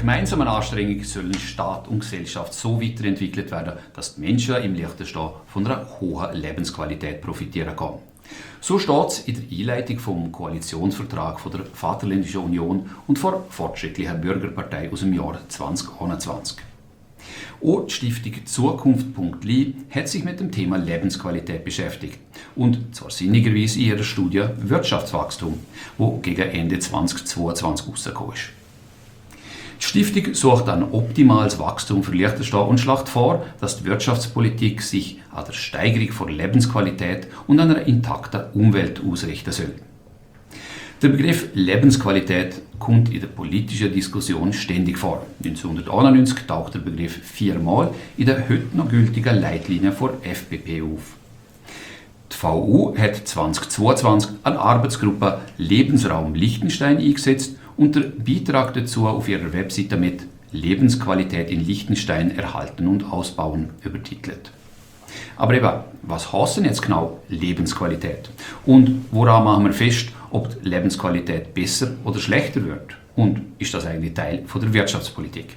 gemeinsamen Anstrengungen sollen Staat und Gesellschaft so weiterentwickelt werden, dass die Menschen im Liechtenstein von einer hohen Lebensqualität profitieren können. So steht es in der Einleitung vom Koalitionsvertrag von der Vaterländischen Union und der Fortschrittlichen Bürgerpartei aus dem Jahr 2021. Auch die Stiftung Zukunft.li hat sich mit dem Thema Lebensqualität beschäftigt. Und zwar sinnigerweise in ihrer Studie Wirtschaftswachstum, wo gegen Ende 2022 rausgekommen ist. Die Stiftung sucht ein optimales Wachstum für Liechtenstein und schlägt vor, dass die Wirtschaftspolitik sich an der Steigerung von Lebensqualität und einer intakten Umwelt ausrichten soll. Der Begriff Lebensqualität kommt in der politischen Diskussion ständig vor. 1991 taucht der Begriff 4-mal in der heute noch gültigen Leitlinie der FPP auf. Die VU hat 2022 eine Arbeitsgruppe Lebensraum Liechtenstein eingesetzt und der Beitrag dazu auf ihrer Webseite mit Lebensqualität in Liechtenstein erhalten und ausbauen übertitelt. Aber eben, was heißt denn jetzt genau Lebensqualität? Und woran machen wir fest, ob die Lebensqualität besser oder schlechter wird? Und ist das eigentlich Teil von der Wirtschaftspolitik?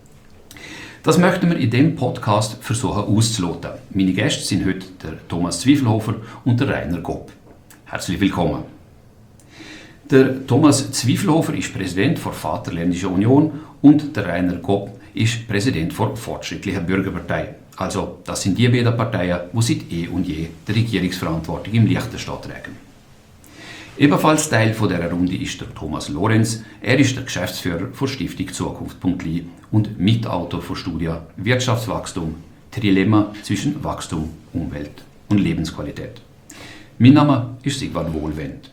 Das möchten wir in diesem Podcast versuchen auszuloten. Meine Gäste sind heute der Thomas Zwiefelhofer und der Rainer Gopp. Herzlich willkommen. Der Thomas Zwiefelhofer ist Präsident der Vaterländischen Union und der Rainer Gopp ist Präsident der Fortschrittlichen Bürgerpartei. Also, das sind die beiden Parteien, die seit eh und je die Regierungsverantwortung im Liechtenstein tragen. Ebenfalls Teil dieser Runde ist der Thomas Lorenz. Er ist der Geschäftsführer der Stiftung Zukunft.li und Mitautor der Studie Wirtschaftswachstum, Trilemma zwischen Wachstum, Umwelt und Lebensqualität. Mein Name ist Sigvard Wohlwend.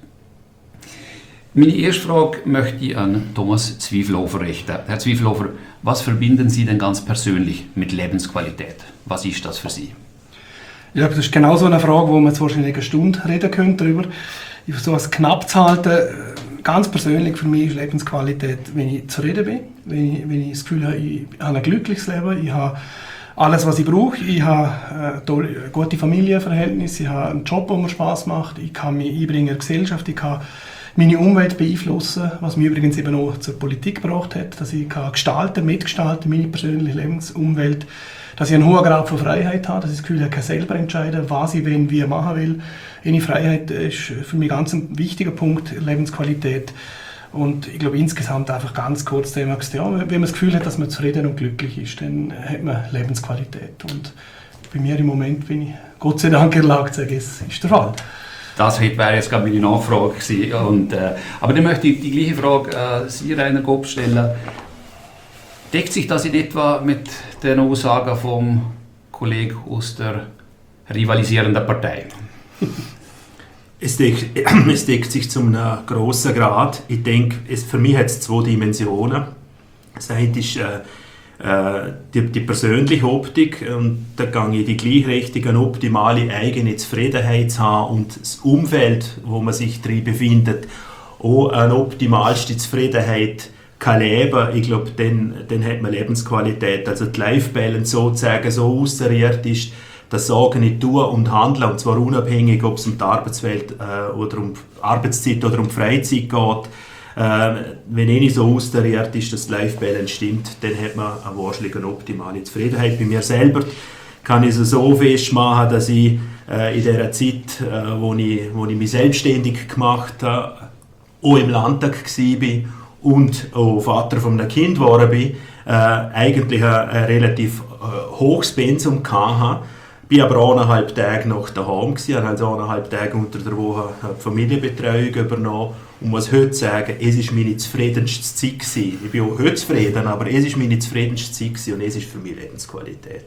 Meine erste Frage möchte ich an Thomas Zwiefelhofer richten. Herr Zwiefelhofer, was verbinden Sie denn ganz persönlich mit Lebensqualität? Was ist das für Sie? Ja, das ist genau so eine Frage, wo man jetzt wahrscheinlich eine Stunde reden könnte darüber. Ich versuche es knapp zu halten. Ganz persönlich für mich ist Lebensqualität, wenn ich zufrieden bin, wenn ich das Gefühl habe, ich habe ein glückliches Leben, ich habe alles, was ich brauche, ich habe gute Familienverhältnisse, ich habe einen Job, der mir Spass macht, ich kann mich einbringen in die Gesellschaft, ich kann meine Umwelt beeinflussen, was mich übrigens eben auch zur Politik gebracht hat, dass ich mitgestalten, meine persönliche Lebensumwelt, dass ich einen hohen Grad von Freiheit habe, dass ich das Gefühl habe, ich kann selber entscheiden, was ich wie machen will. Eine Freiheit ist für mich ganz ein wichtiger Punkt, Lebensqualität. Und ich glaube insgesamt einfach ganz kurz Thema gesagt, ja, wenn man das Gefühl hat, dass man zufrieden und glücklich ist, dann hat man Lebensqualität. Und bei mir im Moment bin ich Gott sei Dank in der Lage zu sagen, es ist der Fall. Das wäre jetzt gerade meine Nachfrage gewesen. Aber dann möchte ich die gleiche Frage Sie, Rainer Gopp, stellen. Deckt sich das in etwa mit den Aussagen vom Kollegen aus der rivalisierenden Partei? Es deckt sich zu einem grossen Grad. Ich denke, für mich hat es zwei Dimensionen. Das eine ist die persönliche Optik, und da gehe ich die gleich richtige, optimale eigene Zufriedenheit zu haben und das Umfeld, wo man sich drin befindet, auch eine optimalste Zufriedenheit kann leben. Ich glaube, dann hat man Lebensqualität. Also die Life-Balance sozusagen so austariert ist, dass Sagen nicht tun und handeln, und zwar unabhängig, ob es um die Arbeitswelt oder um Arbeitszeit oder um Freizeit geht. Wenn nicht so austariert ist, dass die Life-Balance stimmt, dann hat man wahrscheinlich eine optimale Zufriedenheit. Bei mir selber kann ich es so festmachen, dass ich in dieser Zeit, wo ich mich selbstständig gemacht habe, auch im Landtag war und auch Vater von einem Kind geworden bin, eigentlich ein relativ hohes Pensum hatte. Ich war aber 1,5 Tage noch daheim, habe also 1,5 Tage unter der Woche die Familienbetreuung übernommen und muss heute sagen, es war meine zufriedenste Zeit gewesen. Ich bin auch heute zufrieden, aber es war meine zufriedenste Zeit gewesen und es ist für mich Lebensqualität.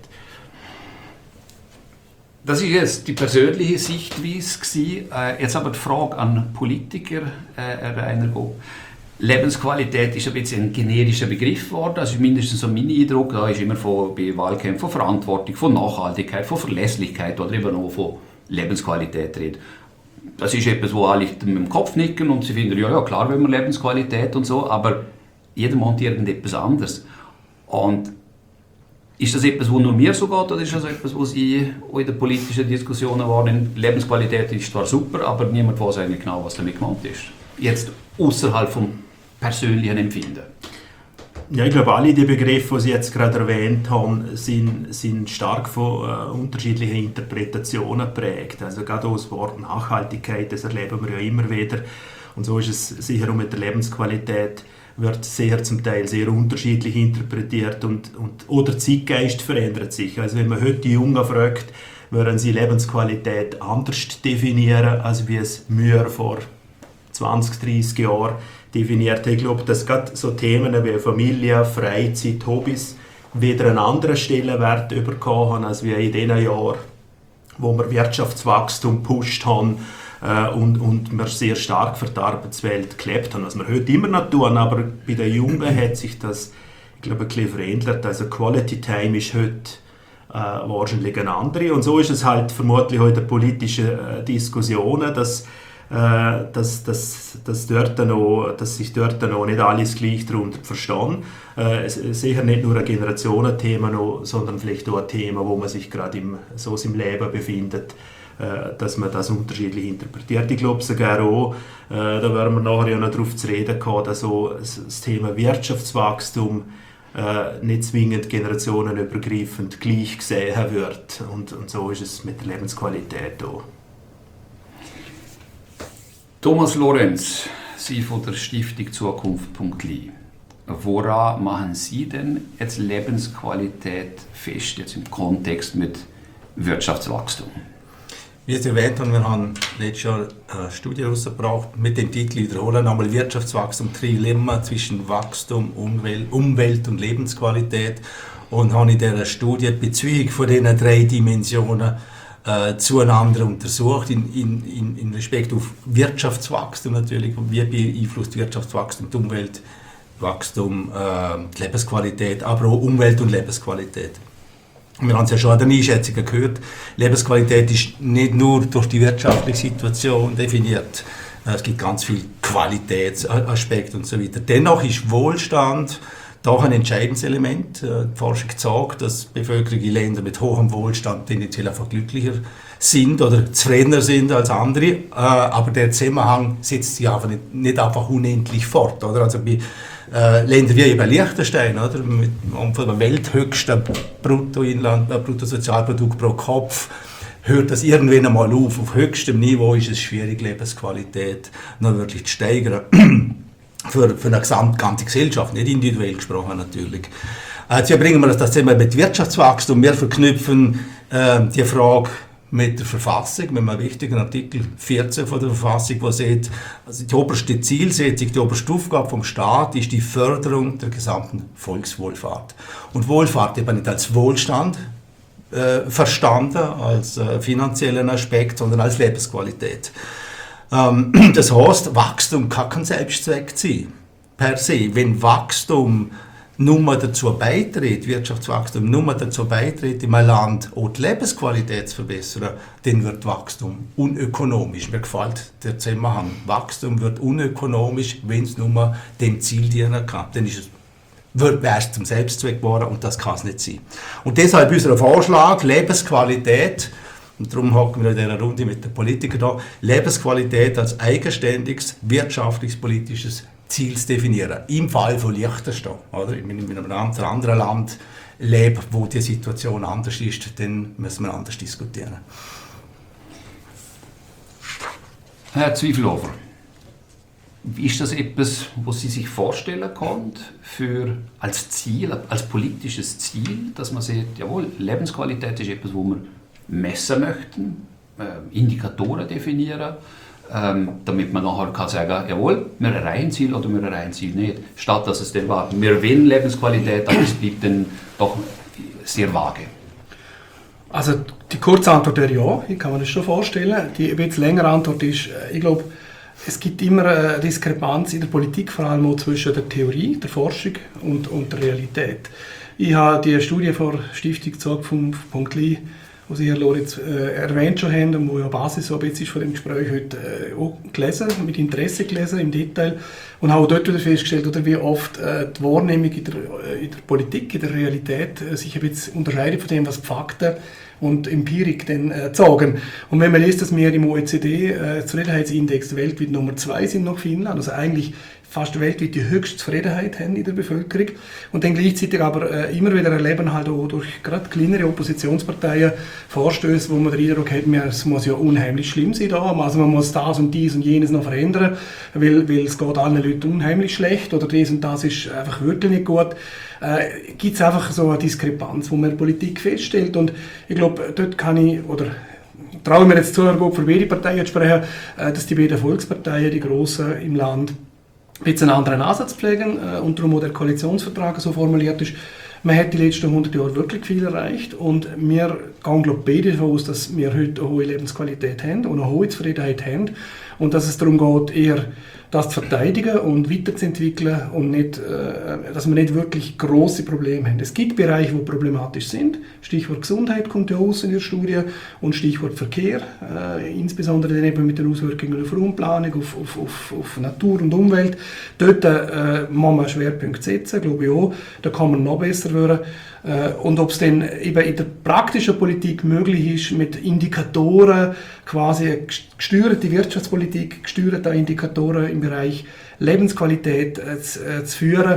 Das ist jetzt die persönliche Sichtweise gewesen. Jetzt aber die Frage an Politiker, Rainer Gopp. Lebensqualität ist ein bisschen ein generischer Begriff geworden. Das ist mindestens so mein Eindruck. Da ist immer bei Wahlkämpfen von Verantwortung, von Nachhaltigkeit, von Verlässlichkeit oder eben auch von Lebensqualität reden. Das ist etwas, wo alle mit dem Kopf nicken und sie finden, ja klar, wenn wir Lebensqualität und so, aber jeder meint irgendetwas anderes. Und ist das etwas, wo nur mir so geht, oder ist das etwas, was Sie in den politischen Diskussionen waren? Lebensqualität ist zwar super, aber niemand weiß eigentlich genau, was damit gemeint ist. Jetzt außerhalb vom persönlichen Empfinden. Ja, ich glaube, alle die Begriffe, die Sie jetzt gerade erwähnt haben, sind stark von unterschiedlichen Interpretationen geprägt. Also gerade auch das Wort Nachhaltigkeit, das erleben wir ja immer wieder. Und so ist es sicher auch mit der Lebensqualität, wird zum Teil sehr unterschiedlich interpretiert und der Zeitgeist verändert sich. Also wenn man heute die Jungen fragt, würden sie Lebensqualität anders definieren, als wie es wir vor 20, 30 Jahren definiert haben. Ich glaube, dass gerade so Themen wie Familie, Freizeit, Hobbys wieder einen anderen Stellenwert bekommen haben, als wir in den Jahren, wo wir Wirtschaftswachstum gepusht haben und wir sehr stark für die Arbeitswelt gelebt haben. Was wir heute immer noch tun, aber bei den Jungen hat sich das, ich glaube, ein bisschen verändert. Also Quality Time ist heute wahrscheinlich eine andere. Und so ist es halt vermutlich auch in den politischen Diskussionen, dass sich dort noch nicht alles gleich darunter verstehen. Sicher nicht nur ein Generationenthema, sondern vielleicht auch ein Thema, wo man sich gerade im Leben befindet, dass man das unterschiedlich interpretiert. Ich glaube sogar auch, da werden wir nachher ja noch darauf zu reden kommen, dass auch das Thema Wirtschaftswachstum nicht zwingend generationenübergreifend gleich gesehen wird. Und so ist es mit der Lebensqualität auch. Thomas Lorenz, Sie von der Stiftung Zukunft.li. Woran machen Sie denn jetzt Lebensqualität fest, jetzt im Kontext mit Wirtschaftswachstum? Wie Sie erwähnt haben, wir haben letztes Jahr eine Studie herausgebracht mit dem Titel «Wiederholen einmal Wirtschaftswachstum, Trilemma zwischen Wachstum, Umwelt und Lebensqualität» und haben in dieser Studie die Beziehung von diesen 3 Dimensionen zueinander untersucht, in Respekt auf Wirtschaftswachstum natürlich, wie beeinflusst Wirtschaftswachstum die Umweltwachstum, die Lebensqualität, aber auch Umwelt und Lebensqualität. Wir haben es ja schon an den Einschätzungen gehört, Lebensqualität ist nicht nur durch die wirtschaftliche Situation definiert, es gibt ganz viele Qualitätsaspekte und so weiter. Dennoch ist Wohlstand doch ein entscheidendes Element. Die Forschung zeigt, dass die Bevölkerung in Ländern mit hohem Wohlstand tendenziell einfach glücklicher sind oder zufriedener sind als andere. Aber der Zusammenhang setzt sich einfach nicht einfach unendlich fort. Oder? Also bei Ländern wie eben Liechtenstein, oder? Mit dem welthöchsten Bruttosozialprodukt pro Kopf, hört das irgendwann einmal auf. Auf höchstem Niveau ist es schwierig, Lebensqualität noch wirklich zu steigern. Für eine ganze Gesellschaft, nicht individuell gesprochen natürlich. Jetzt bringen wir das Thema mit Wirtschaftswachstum. Wir verknüpfen die Frage mit der Verfassung, mit einem wichtigen Artikel 14 von der Verfassung, wo sieht, also die oberste Zielsetzung, die oberste Aufgabe vom Staat ist die Förderung der gesamten Volkswohlfahrt. Und Wohlfahrt eben nicht als Wohlstand verstanden, als finanziellen Aspekt, sondern als Lebensqualität. Das heißt, Wachstum kann kein Selbstzweck sein, per se. Wenn Wachstum nur dazu beiträgt, Wirtschaftswachstum nur dazu beiträgt, in einem Land auch die Lebensqualität zu verbessern, dann wird Wachstum unökonomisch. Mir gefällt der Zusammenhang. Wachstum wird unökonomisch, wenn es nur dem Ziel dienen kann. Dann wäre es zum Selbstzweck geworden und das kann es nicht sein. Und deshalb unser Vorschlag, Lebensqualität, und darum hocken wir in dieser Runde mit den Politikern da, Lebensqualität als eigenständiges, wirtschaftliches, politisches Ziel zu definieren. Im Fall von Liechtenstein. Oder? In einem anderen Land lebe, wo die Situation anders ist, dann müssen wir anders diskutieren. Herr Zweifelhofer, ist das etwas, was Sie sich vorstellen können als Ziel, als politisches Ziel, dass man sagt, jawohl, Lebensqualität ist etwas, wo wir messen möchten, Indikatoren definieren, damit man nachher kann sagen, jawohl, wir erreichen Ziel oder wir erreichen Ziel nicht. Statt dass es dann war, wir wollen Lebensqualität, aber es bleibt dann doch sehr vage. Also die kurze Antwort wäre ja, ich kann mir das schon vorstellen. Die etwas längere Antwort ist, ich glaube, es gibt immer eine Diskrepanz in der Politik, vor allem auch zwischen der Theorie, der Forschung und der Realität. Ich habe die Studie von Stiftung Zukunft.li, die Sie, Herr Lorenz, erwähnt schon haben und wo ja Basis so ein bisschen ist von dem Gespräch heute auch gelesen, mit Interesse gelesen im Detail und habe auch dort wieder festgestellt, oder wie oft die Wahrnehmung in der Politik, in der Realität sich ein bisschen unterscheidet von dem, was die Fakten und Empirik dann sagen. Und wenn man liest, dass wir im OECD Zufriedenheitsindex weltweit Nummer 2 sind nach Finnland, also eigentlich fast weltweit die höchste Zufriedenheit haben in der Bevölkerung und dann gleichzeitig aber immer wieder erleben halt auch durch gerade kleinere Oppositionsparteien Vorstöße, wo man den Eindruck hat, es muss ja unheimlich schlimm sein da, also man muss das und dies und jenes noch verändern, weil es geht allen Leuten unheimlich schlecht oder dies und das ist einfach wirklich nicht gut. Gibt es einfach so eine Diskrepanz, wo man in der Politik feststellt und ich glaube, dort kann ich, oder traue mir jetzt zu, gut für beide Parteien zu sprechen, dass die beiden Volksparteien, die grossen im Land, ein bisschen einen anderen Ansatz pflegen und darum auch der Koalitionsvertrag so formuliert ist. Man hat die letzten 100 Jahre wirklich viel erreicht und wir gehen, glaube ich, beide davon aus, dass wir heute eine hohe Lebensqualität haben und eine hohe Zufriedenheit haben und dass es darum geht, eher das zu verteidigen und weiterzuentwickeln und nicht, dass wir nicht wirklich grosse Probleme haben. Es gibt Bereiche, die problematisch sind. Stichwort Gesundheit kommt ja aus in der Studie und Stichwort Verkehr, insbesondere dann eben mit den Auswirkungen auf Raumplanung, auf Natur und Umwelt. Dort muss man Schwerpunkte setzen, glaube ich auch. Da kann man noch besser werden. Und ob es dann eben in der praktischen Politik möglich ist, mit Indikatoren, quasi eine gesteuerte Wirtschaftspolitik, gesteuerte Indikatoren im Bereich Lebensqualität zu führen,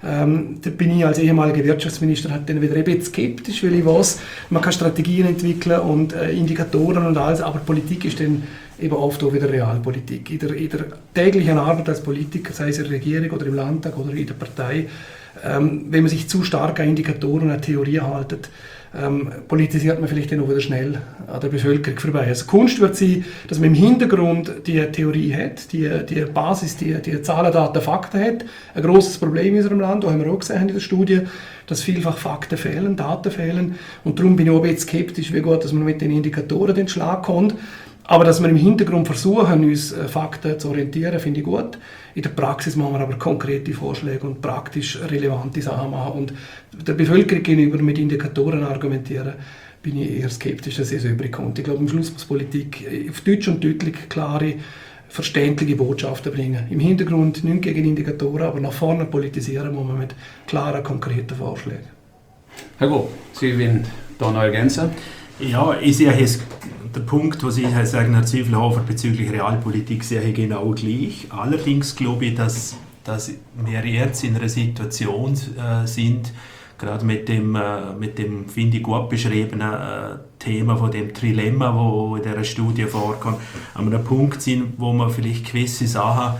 da bin ich als ehemaliger Wirtschaftsminister halt dann wieder ein bisschen skeptisch, weil ich weiß, man kann Strategien entwickeln und Indikatoren und alles, aber Politik ist dann eben oft auch wieder Realpolitik. In der täglichen Arbeit als Politiker, sei es in der Regierung oder im Landtag oder in der Partei, wenn man sich zu stark an Indikatoren, an Theorien haltet, politisiert man vielleicht dann auch wieder schnell an der Bevölkerung vorbei. Also Kunst wird sein, dass man im Hintergrund die Theorie hat, die Basis, die Zahlen, Daten, Fakten hat. Ein grosses Problem in unserem Land, das haben wir auch gesehen in der Studie, dass vielfach Fakten fehlen, Daten fehlen. Und darum bin ich auch ein bisschen skeptisch, wie gut, dass man mit den Indikatoren den Schlag kommt. Aber dass wir im Hintergrund versuchen, uns Fakten zu orientieren, finde ich gut. In der Praxis machen wir aber konkrete Vorschläge und praktisch relevante Sachen machen. Und der Bevölkerung gegenüber mit Indikatoren argumentieren, bin ich eher skeptisch, dass es übrig kommt. Ich glaube, am Schluss muss Politik auf Deutsch und deutlich klare, verständliche Botschaften bringen. Im Hintergrund nicht gegen Indikatoren, aber nach vorne politisieren muss man mit klaren, konkreten Vorschlägen. Herr Go, Sie wollen da noch ergänzen? Ja, ich sehe jetzt der Punkt, was ich sagen, Herr Zwieffelhofer bezüglich Realpolitik, sehe ich genau gleich. Allerdings glaube ich, dass wir jetzt in einer Situation sind, gerade mit dem finde ich, gut beschriebenen Thema von dem Trilemma, wo in dieser Studie vorkommt, an einem Punkt sind, wo man vielleicht gewisse Sachen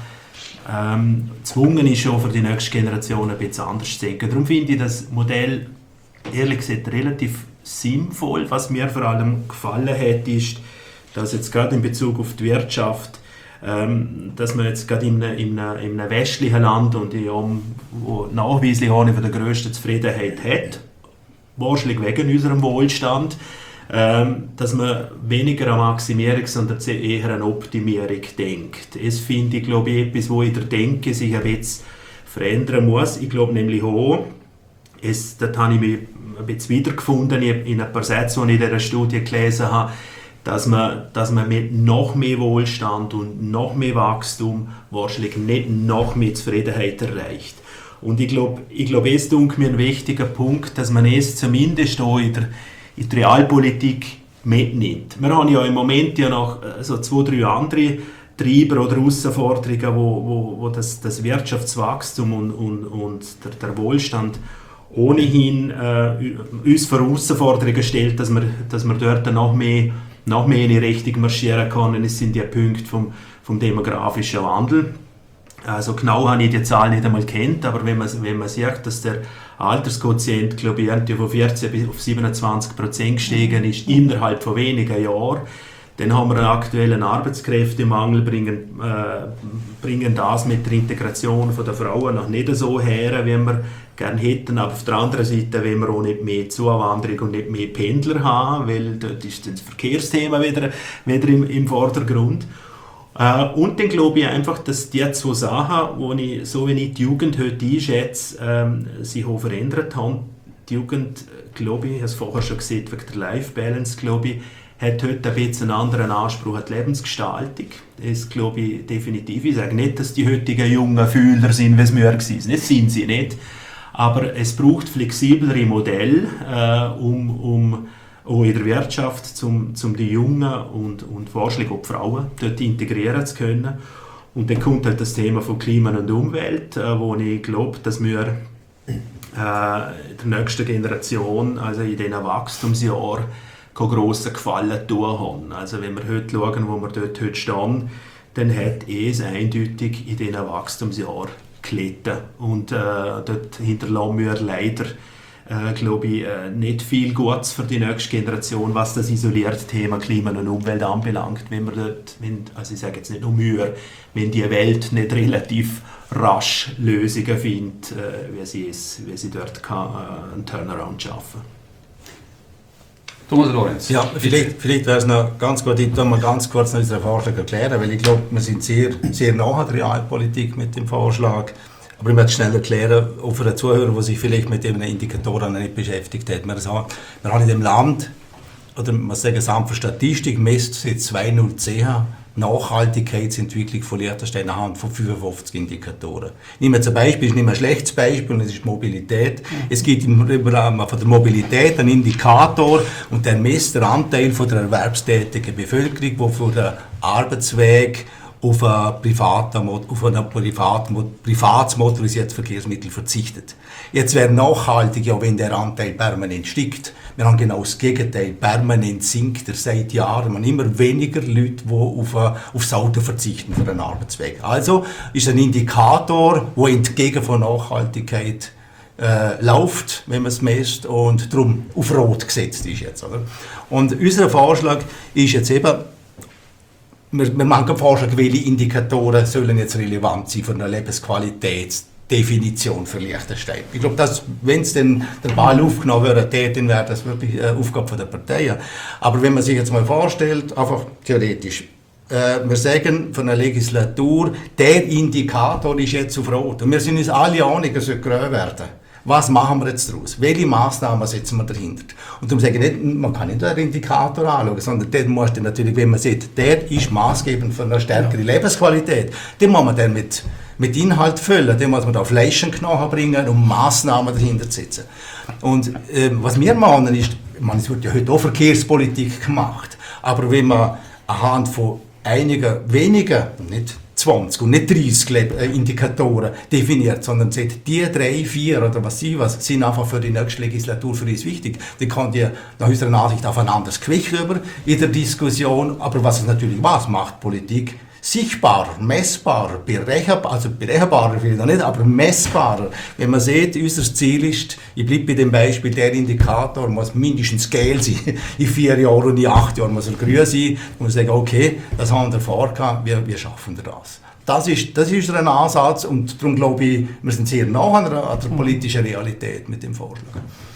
gezwungen ist, schon für die nächste Generation ein bisschen anders zu denken. Darum finde ich das Modell, ehrlich gesagt, relativ sinnvoll. Was mir vor allem gefallen hat, ist, dass jetzt gerade in Bezug auf die Wirtschaft, dass man jetzt gerade in einem westlichen Land und wo nachweislich eine der grössten Zufriedenheit hat, wahrscheinlich wegen unserem Wohlstand, dass man weniger an Maximierung, sondern eher an Optimierung denkt. Das finde ich, glaube ich, etwas, wo in der Denke sich ein bisschen verändern muss. Ich glaube nämlich auch, dort habe ich mich ein bisschen wiedergefunden in ein paar Sätzen, die ich in dieser Studie gelesen habe, dass man mit noch mehr Wohlstand und noch mehr Wachstum wahrscheinlich nicht noch mehr Zufriedenheit erreicht. Und ich glaube, es ist mir ein wichtiger Punkt, dass man es zumindest auch in der Realpolitik mitnimmt. Wir haben ja im Moment ja noch so 2-3 andere Treiber oder Herausforderungen, wo das Wirtschaftswachstum und der Wohlstand ohnehin uns vor Herausforderungen stellt, dass wir dort noch mehr in die Richtung marschieren können. Es sind die Punkte vom demografischen Wandel. Also genau habe ich die Zahl nicht einmal kennt, aber wenn man sieht, dass der Altersquotient, glaube ich, von 14 auf 27% gestiegen ist innerhalb von wenigen Jahren, dann haben wir einen aktuellen Arbeitskräftemangel, bringen das mit der Integration der Frauen noch nicht so her, wie wir gerne hätten. Aber auf der anderen Seite wollen wir auch nicht mehr Zuwanderung und nicht mehr Pendler haben, weil dort ist das Verkehrsthema wieder im Vordergrund. Und dann glaube ich einfach, dass die zwei Sachen, wie ich die Jugend heute einschätze, sich auch verändert haben. Die Jugend, glaube ich, ich habe es vorher schon gesehen, wegen der Life Balance, glaube ich, hat heute ein bisschen einen anderen Anspruch an die Lebensgestaltung. Das glaube ich definitiv. Ich sage nicht, dass die heutigen jungen Fühler sind, wie es wir waren. Das sind sie nicht. Aber es braucht flexiblere Modelle, um auch in der Wirtschaft, um die Jungen und wahrscheinlich auch die Frauen dort integrieren zu können. Und dann kommt halt das Thema von Klima und Umwelt, wo ich glaube, dass wir der nächsten Generation, also in diesen Wachstumsjahren, keinen grossen Gefallen tun haben. Also wenn wir heute schauen, wo wir dort heute stehen, dann hat es eindeutig in diesen Wachstumsjahren gelitten. Und dort hinterlassen wir leider, glaube ich, nicht viel Gutes für die nächste Generation, was das isolierte Thema Klima und Umwelt anbelangt. Wenn wir dort, also ich sage jetzt nicht nur wir, wenn die Welt nicht relativ rasch Lösungen findet, wie sie dort einen Turnaround schaffen kann. Thomas Lorenz. Ja, vielleicht wäre es noch ganz gut, ich tue mal ganz kurz noch unseren Vorschlag erklären, weil ich glaube, wir sind sehr, sehr nah an der Realpolitik mit dem Vorschlag. Aber ich möchte schnell erklären, auch für einen Zuhörer, der sich vielleicht mit diesen Indikatoren nicht beschäftigt hat. Wir haben in dem Land, oder man muss sagen, das Amt für Statistik misst seit 2010 Nachhaltigkeitsentwicklung von Liechtenstein anhand von 55 Indikatoren. Ich nehme jetzt ein Beispiel, ich nehme ein schlechtes Beispiel, und das ist Mobilität. Es gibt von der Mobilität einen Indikator und der misst den Anteil von der erwerbstätigen Bevölkerung, die von der Arbeitsweg auf ein privates motorisiertes Verkehrsmittel verzichtet. Jetzt wäre nachhaltig, ja, wenn der Anteil permanent steigt. Wir haben genau das Gegenteil. Permanent sinkt er seit Jahren. Man immer weniger Leute, die aufs Auto verzichten für einen Arbeitsweg. Also ist ein Indikator, der entgegen von Nachhaltigkeit läuft, wenn man es misst, und darum auf Rot gesetzt ist jetzt. Oder? Und unser Vorschlag ist jetzt eben, wir machen keinen Vorschlag, welche Indikatoren sollen jetzt relevant sein für eine Lebensqualitätsdefinition für Liechtenstein. Ich glaube, wenn es dann der Ball aufgenommen würde, dann wäre das wirklich eine Aufgabe der Parteien. Aber wenn man sich jetzt mal vorstellt, einfach theoretisch, wir sagen von einer Legislatur, der Indikator ist jetzt auf Rot. Und wir sind uns alle einig, er soll grün werden. Was machen wir jetzt daraus? Welche Maßnahmen setzen wir dahinter? Und darum sage ich nicht, man kann nicht den Indikator anschauen, sondern den muss man natürlich, wenn man sieht, der ist maßgebend für eine stärkere Lebensqualität, den muss man dann mit Inhalt füllen, den muss man da auf Flaschenknochen bringen, um Maßnahmen dahinter zu setzen. Und was wir machen ist, es wird ja heute auch Verkehrspolitik gemacht, aber wenn man anhand von einigen wenigen, nicht 20 und nicht 30 Indikatoren definiert, sondern sagt, die 3, 4 oder was sind einfach für die nächste Legislatur für uns wichtig. Die kann die nach unserer Ansicht auf ein anderes Gewicht über in der Diskussion, aber was es natürlich macht Politik sichtbarer, messbarer, berechenbarer will ich noch nicht, aber messbarer. Wenn man sieht, unser Ziel ist, ich bleibe bei dem Beispiel, der Indikator muss mindestens gelb sein, in 4 Jahren und in 8 Jahren muss er grün sein, und sagen, okay, das haben wir vorgehabt, wir schaffen das. Das ist unser Ansatz, und darum glaube ich, wir sind sehr nah an der politischen Realität mit dem Vorschlag.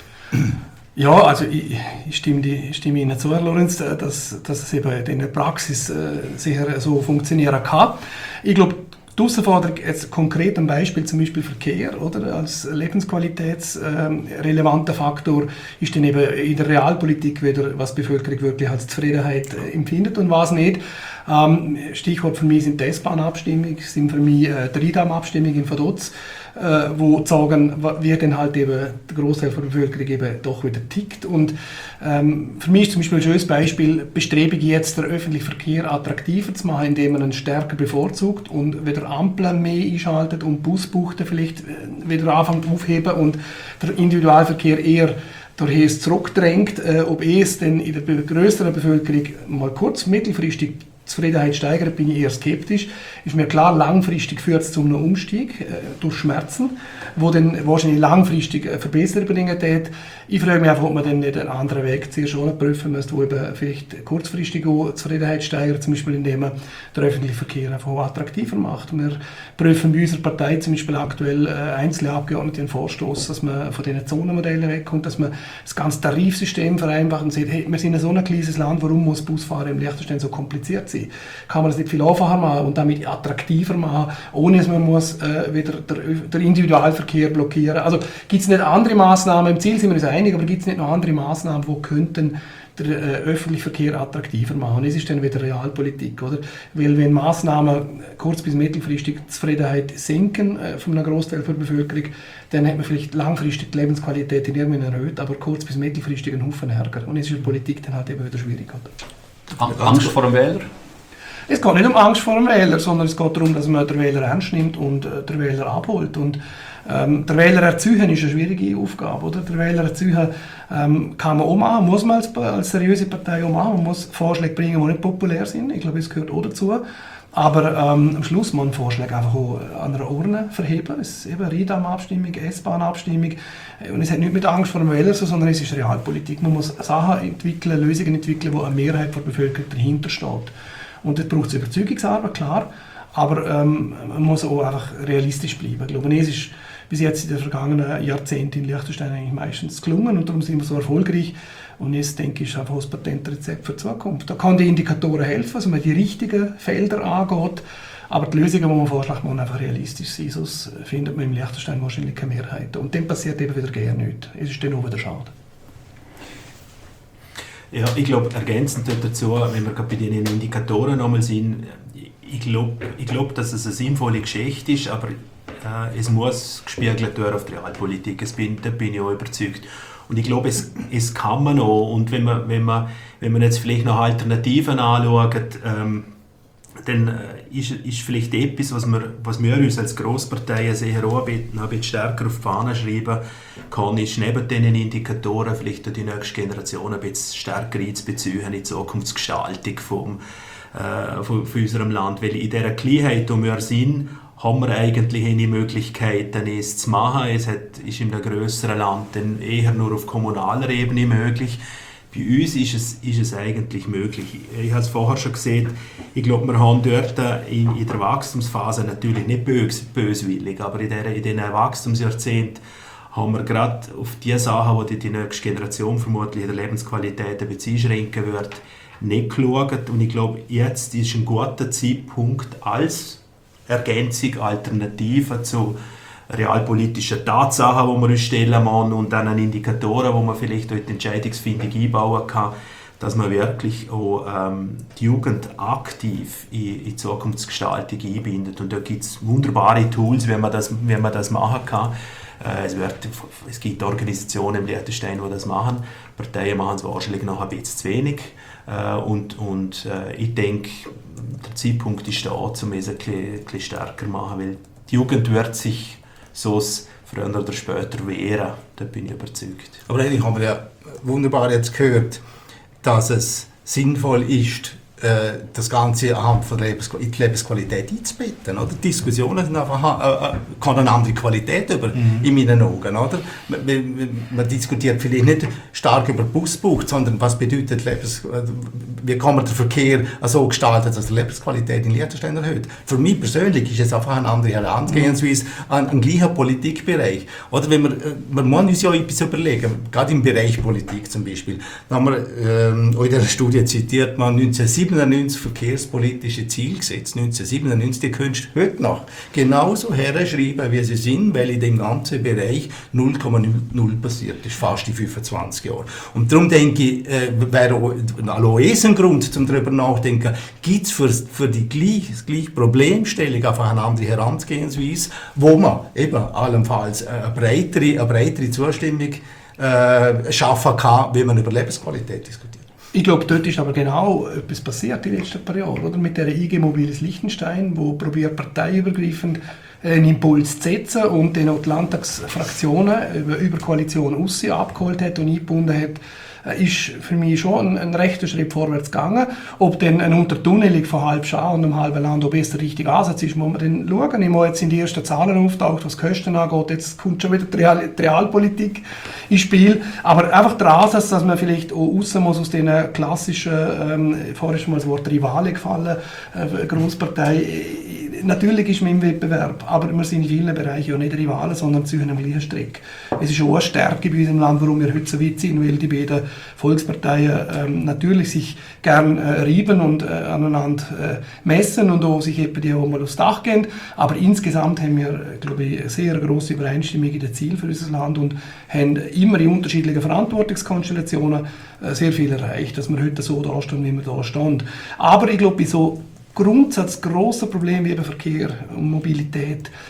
Ja, also ich stimme Ihnen zu, Herr Lorenz, dass es eben in der Praxis sicher so funktionieren kann. Ich glaube, die Herausforderung, jetzt konkret ein Beispiel, zum Beispiel Verkehr, oder, als lebensqualitätsrelevanter Faktor, ist dann eben in der Realpolitik wieder, was die Bevölkerung wirklich als Zufriedenheit empfindet und was nicht. Stichwort für mich sind die S-Bahn-Abstimmung, sind für mich die Rheindamm-Abstimmung in Vaduz, wo sagen, wie dann halt eben der Großteil der Bevölkerung eben doch wieder tickt. Und für mich ist zum Beispiel ein schönes Beispiel, Bestrebung jetzt, den öffentlichen Verkehr attraktiver zu machen, indem man ihn stärker bevorzugt und wieder Ampeln mehr einschaltet und Busbuchten vielleicht wieder anfängt aufheben und der Individualverkehr eher durch es zurückdrängt, ob es denn in der größeren Bevölkerung mal kurz, mittelfristig Zufriedenheit steigert, bin ich eher skeptisch. Ist mir klar, langfristig führt es zu einem Umstieg durch Schmerzen, wo dann wahrscheinlich langfristig Verbesserungen bringen wird. Ich frage mich einfach, ob man dann nicht einen anderen Weg zuerst schon prüfen müsste, der eben vielleicht kurzfristig auch Zufriedenheit steigert, zum Beispiel indem man den öffentlichen Verkehr einfach attraktiver macht. Wir prüfen bei unserer Partei zum Beispiel aktuell einzelne Abgeordnete einen Vorstoß, dass man von diesen Zonenmodellen wegkommt, dass man das ganze Tarifsystem vereinfacht und sagt, hey, wir sind so ein kleines Land, warum muss Busfahren im Liechtenstein so kompliziert sein? Kann man das nicht viel einfacher machen und damit attraktiver machen, ohne dass man muss wieder der Individualverkehr blockieren. Also gibt es nicht andere Maßnahmen, im Ziel sind wir uns einig, aber gibt es nicht noch andere Maßnahmen, die könnten den öffentlichen Verkehr attraktiver machen? Und es ist dann wieder Realpolitik, oder? Weil wenn Maßnahmen kurz- bis mittelfristig die Zufriedenheit senken von einem Großteil der Bevölkerung, dann hat man vielleicht langfristig die Lebensqualität in irgendwann erhöht, aber kurz- bis mittelfristig einen Haufen Ärger. Und es ist in der Politik dann halt eben wieder schwierig, oder? Angst vor dem Wähler? Es geht nicht um Angst vor dem Wähler, sondern es geht darum, dass man den Wähler ernst nimmt und den Wähler abholt. Und der Wähler erzeugen ist eine schwierige Aufgabe. Oder? Der Wähler erzeugen kann man auch machen, muss man als seriöse Partei auch machen. Man muss Vorschläge bringen, die nicht populär sind. Ich glaube, das gehört auch dazu. Aber am Schluss muss man Vorschläge einfach auch an der Urne verheben. Es ist eben Riedam-Abstimmung, S-Bahn-Abstimmung. Und es hat nicht mit Angst vor dem Wähler, sondern es ist Realpolitik. Man muss Sachen entwickeln, Lösungen entwickeln, wo eine Mehrheit der Bevölkerung dahinter steht. Und das braucht Überzeugungsarbeit, klar. Aber man muss auch einfach realistisch bleiben. Ich glaube, es ist bis jetzt in den vergangenen Jahrzehnten in Liechtenstein eigentlich meistens gelungen und darum sind wir so erfolgreich. Und jetzt denke ich, ist einfach das Patentrezept für die Zukunft. Da kann die Indikatoren helfen, dass man die richtigen Felder angeht. Aber die Lösungen, die man vorschlägt, müssen einfach realistisch sein. Sonst findet man im Liechtenstein wahrscheinlich keine Mehrheit. Und dann passiert eben wieder gerne nichts. Es ist dann auch wieder schade. Ja, ich glaube, ergänzend dazu, wenn wir gerade bei den Indikatoren nochmal sind, ich glaube, dass es eine sinnvolle Geschichte ist, aber es muss gespiegelt werden auf die Realpolitik. Da bin ich auch überzeugt. Und ich glaube, es kann man auch. Und wenn man jetzt vielleicht noch Alternativen anschaut, dann ist vielleicht etwas, was wir uns als Grossparteien sicher auch ein bisschen stärker auf die Fahne schreiben kann, ist neben diesen Indikatoren vielleicht die nächste Generation ein bisschen stärker einzubeziehen in die Zukunftsgestaltung von unserem Land. Weil in dieser Kleinheit, wo wir sind, haben wir eigentlich eine Möglichkeit, es zu machen. Es ist in einem grösseren Land dann eher nur auf kommunaler Ebene möglich. Bei uns ist es eigentlich möglich. Ich habe es vorher schon gesehen, ich glaube, wir haben dort in der Wachstumsphase natürlich nicht böswillig, aber in diesen Wachstumsjahrzehnten haben wir gerade auf die Sachen, die die nächste Generation vermutlich in der Lebensqualität ein bisschen einschränken wird, nicht geschaut. Und ich glaube, jetzt ist ein guter Zeitpunkt als Ergänzung, Alternative zu realpolitischen Tatsachen, die man uns stellen muss und dann Indikatoren, die man vielleicht durch die Entscheidungsfindung einbauen kann, dass man wirklich auch die Jugend aktiv in die Zukunftsgestaltung einbindet. Und da gibt es wunderbare Tools, wenn man das machen kann. Es gibt Organisationen im Liechtenstein, die das machen. Parteien machen es wahrscheinlich noch ein bisschen zu wenig. Ich denke, der Zeitpunkt ist da, um es ein bisschen stärker zu machen, weil die Jugend wird sich so früher oder später wehren. Da bin ich überzeugt. Aber eigentlich haben wir ja wunderbar jetzt gehört, dass es sinnvoll ist, das Ganze anhand von der Lebensqualität einzubetten. Oder? Die Diskussionen sind einfach, kann eine andere Qualität über, in meinen Augen. Oder? Man diskutiert vielleicht nicht stark über Busbucht, sondern was bedeutet wie kann man den Verkehr so gestalten, dass die Lebensqualität in Liechtenstein erhöht. Für mich persönlich ist es einfach eine andere Herangehensweise an einen gleichen Politikbereich. Oder wenn man muss uns ja etwas überlegen, gerade im Bereich Politik zum Beispiel. Da haben wir auch in der Studie zitiert, man 1997 verkehrspolitische Ziele gesetzt. 1997, die könntest du heute noch genauso herschreiben, wie sie sind, weil in dem ganzen Bereich 0,00 passiert ist, fast in 25 Jahren. Und darum denke ich, wäre ein Grund, um darüber nachzudenken, gibt es für die gleiche Problemstellung einfach eine andere Herangehensweise, wo man eben allenfalls eine breitere Zustimmung schaffen kann, wenn man über Lebensqualität diskutiert. Ich glaube, dort ist aber genau etwas passiert in letzter Periode, oder? Mit der IG Mobiles Liechtenstein, wo probiert parteiübergreifend einen Impuls zu setzen und dann auch die Landtagsfraktionen über Koalition aussen abgeholt hat und eingebunden hat, ist für mich schon ein rechter Schritt vorwärts gegangen. Ob dann eine Untertunnelung von halb Schar und einem halben Land, ob es der richtige Ansatz ist, muss man dann schauen. Ich muss jetzt in die ersten Zahlen auftaucht, was Kosten angeht. Jetzt kommt schon wieder die Realpolitik ins Spiel. Aber einfach der Ansatz, dass man vielleicht auch raus muss aus den klassischen, vorher ist mal das Wort Rivale gefallen, Grosspartei. Natürlich ist man im Wettbewerb, aber wir sind in vielen Bereichen ja nicht Rivalen, sondern ziehen am gleichen Strick. Es ist auch eine Stärke bei unserem Land, warum wir heute so weit sind, weil die beiden Volksparteien natürlich sich gern reiben und aneinander messen und auch sich die auch mal aufs Dach gehen. Aber insgesamt haben wir, glaube ich, eine sehr grosse Übereinstimmung in den Zielen für unser Land und haben immer in unterschiedlichen Verantwortungskonstellationen sehr viel erreicht, dass wir heute so da stehen, wie wir da stehen. Aber ich glaube, bei so Grundsatz grosser Probleme wie eben Verkehr und Mobilität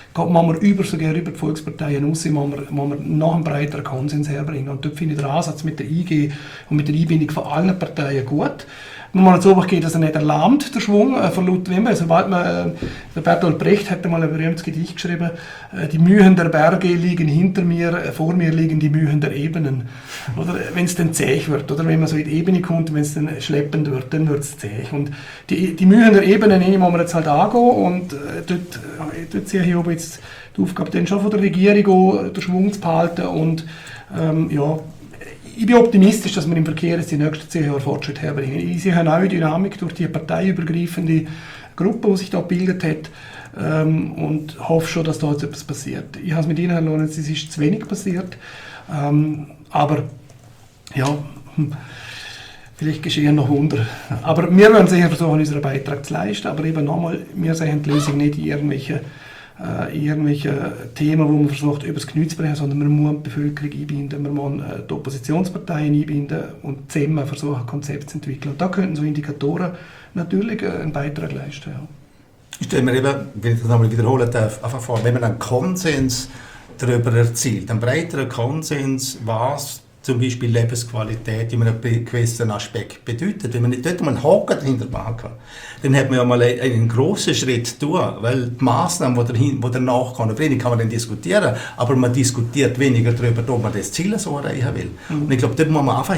man sogar über die Volksparteien raus, man noch einen breiteren Konsens herbringen. Und dort finde ich den Ansatz mit der IG und mit der Einbindung von allen Parteien gut. Nur mal so geht, dass er nicht erlahmt, der Schwung, von Ludwig. Sobald man, der Bertolt Brecht hat einmal ein berühmtes Gedicht geschrieben, die Mühen der Berge liegen hinter mir, vor mir liegen die Mühen der Ebenen. Oder wenn es dann zäh wird, oder wenn man so in die Ebene kommt, wenn es dann schleppend wird, dann wird es zäh. Und die Mühen der Ebenen, die muss man jetzt halt angehen, und dort sehe ich aber jetzt die Aufgabe dann schon von der Regierung, auch, den Schwung zu behalten, und ich bin optimistisch, dass wir im Verkehr jetzt die nächsten 10 Jahre Fortschritt herbringen. Ich sehe eine neue Dynamik durch die parteiübergreifende Gruppe, die sich da gebildet hat, und hoffe schon, dass da jetzt etwas passiert. Ich habe es mit Ihnen, Herr Lorenz, es ist zu wenig passiert, aber ja, vielleicht geschehen noch Wunder. Aber wir werden sicher versuchen, unseren Beitrag zu leisten, aber eben nochmal, wir sehen die Lösung nicht in irgendwelche Themen, wo man versucht, übers Knie zu brechen, sondern man muss die Bevölkerung einbinden, man muss die Oppositionsparteien einbinden und zusammen versuchen, ein Konzept zu entwickeln. Und da könnten so Indikatoren natürlich einen Beitrag leisten. Ja. Ich stelle mir eben, wenn ich das nochmal wiederholen darf, einfach vor, wenn man einen Konsens darüber erzielt, einen breiteren Konsens, was zum Beispiel Lebensqualität in einem gewissen Aspekt bedeutet. Wenn man nicht dort mal einen Haken dahinter machen kann, dann hat man ja mal einen grossen Schritt zu tun, weil die Massnahmen, die danach kommen, kann man dann diskutieren, aber man diskutiert weniger darüber, ob man das Ziel so erreichen will. Und ich glaube, dort muss man einfach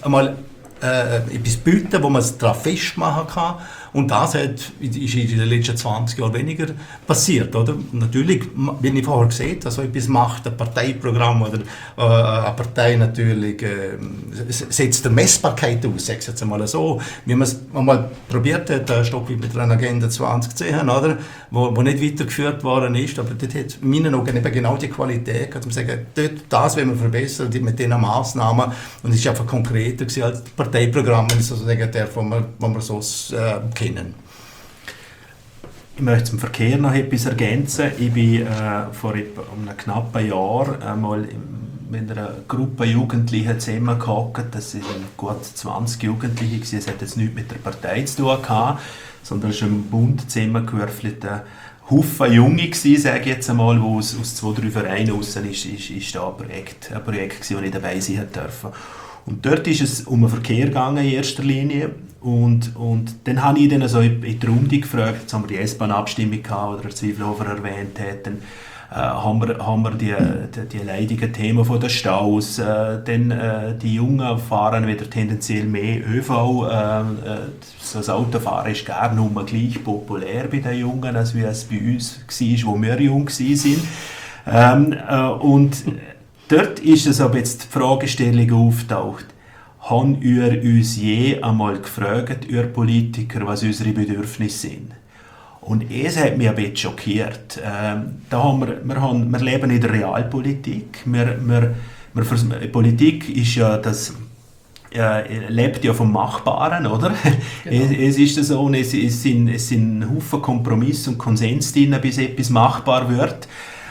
etwas bieten, wo man es daran festmachen kann. Und das ist in den letzten 20 Jahren weniger passiert. Oder? Natürlich, wie ich vorher gesagt habe, so etwas macht ein Parteiprogramm oder eine Partei natürlich, setzt der Messbarkeit aus, sage ich jetzt einmal so. Wie man es einmal probiert hat, ein Stück mit einer Agenda 2010, oder? Wo nicht weitergeführt worden ist, aber dort hat in meinen Augen eben genau die Qualität, dass man sagen, das wollen wir verbessern mit diesen Massnahmen. Und es war einfach konkreter gewesen als das Parteiprogramm, sozusagen der, wo wir so kennen. Ich möchte zum Verkehr noch etwas ergänzen. Ich bin vor etwa einem knappen Jahr einmal mit einer Gruppe Jugendlicher zusammengehockt. Das waren gut 20 Jugendliche. Es hat jetzt nichts mit der Partei zu tun gehabt, sondern es war ein bunt zusammengewürfelter Haufen Junge, sage ich jetzt einmal, wo aus 2-3 Vereinen raus ist da ein Projekt gewesen, wo ich dabei sein durfte. Und dort ist es um den Verkehr gegangen in erster Linie. Und dann habe ich dann so in die Runde gefragt, jetzt haben wir die S-Bahn-Abstimmung gehabt, oder Zwieflhofer erwähnt hat, dann haben wir die leidigen Themen von den Staus, dann die Jungen fahren wieder tendenziell mehr ÖV, so das Autofahren ist gar nicht mehr gleich populär bei den Jungen, als wie es bei uns war, wo wir jung waren. Und dort ist es aber jetzt die Fragestellung auftaucht. Haben ihr uns je einmal gefragt, ihr Politiker, was unsere Bedürfnisse sind? Und es hat mich ein bisschen schockiert. Wir leben in der Realpolitik. Politik ist ja das, lebt ja vom Machbaren, oder? Genau. Es ist so, und es sind Haufen Kompromisse und Konsens drin, bis etwas machbar wird.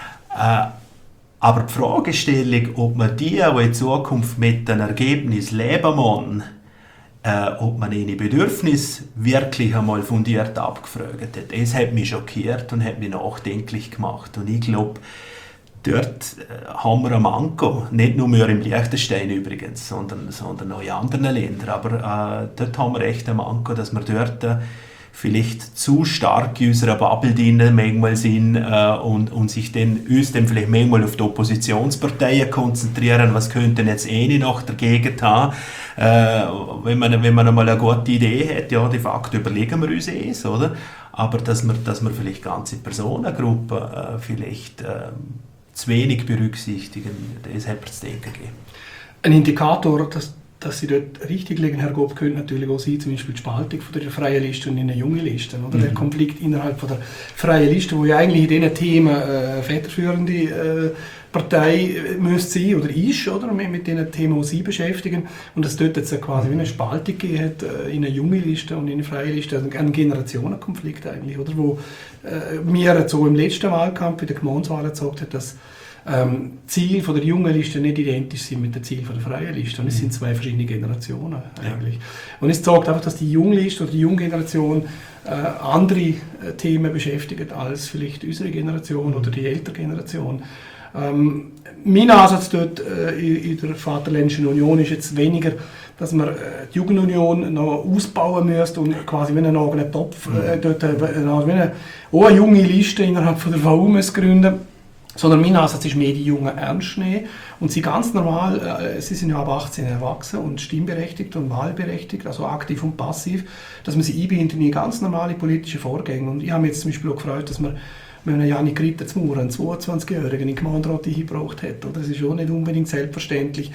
Aber die Fragestellung, ob man die in Zukunft mit einem Ergebnis leben muss, ob man ihre Bedürfnisse wirklich einmal fundiert abgefragt hat, das hat mich schockiert und hat mich nachdenklich gemacht. Und ich glaube, dort haben wir ein Manko. Nicht nur wir im Liechtenstein übrigens, sondern auch in anderen Ländern. Aber dort haben wir echt ein Manko, dass wir dort vielleicht zu stark in unserer Bubble drin manchmal sind und uns dann vielleicht manchmal auf die Oppositionsparteien konzentrieren, was könnten jetzt noch dagegen haben. Wenn man einmal eine gute Idee hat, ja, de facto überlegen wir uns es, oder? Aber dass wir vielleicht ganze Personengruppen vielleicht zu wenig berücksichtigen, das hat mir zu denken gegeben. Ein Indikator, dass sie dort richtig liegen, Herr Gob, könnte natürlich auch sein, zum Beispiel die Spaltung von der freien Liste und in eine junge Liste. Oder? Der Konflikt innerhalb von der freien Liste, wo ja eigentlich in diesen Themen federführende Partei müsste sein oder ist, oder? Mit den Themen, die sie beschäftigen. Und dass dort jetzt quasi wie eine Spaltung gegeben hat in eine junge Liste und in eine freie Liste. Also ein Generationenkonflikt eigentlich, oder? Wo mir so im letzten Wahlkampf bei der Gemeindewahl gesagt hat, dass Ziel von der jungen Liste nicht identisch sind mit dem Ziel von der freien Liste. Und es sind zwei verschiedene Generationen eigentlich. Und es zeigt einfach, dass die junge Liste oder die junge Generation andere Themen beschäftigt als vielleicht unsere Generation oder die ältere Generation. Mein Ansatz dort in der Vaterländischen Union ist jetzt weniger, dass man die Jugendunion noch ausbauen müsste und quasi wie einen eigenen Topf dort eine junge Liste innerhalb von der VU gründen. Sondern mein Ansatz ist mehr, die Jungen ernst nehmen und sie ganz normal, sie sind ja ab 18 erwachsen und stimmberechtigt und wahlberechtigt, also aktiv und passiv, dass man sie einbindet in ganz normale politische Vorgänge. Und ich habe mich jetzt zum Beispiel auch gefreut, dass man einen Janik Ritter zu Mauer, einen 22-Jährigen, in den Gemeinderat eingebracht hat. Oder? Das ist auch nicht unbedingt selbstverständlich.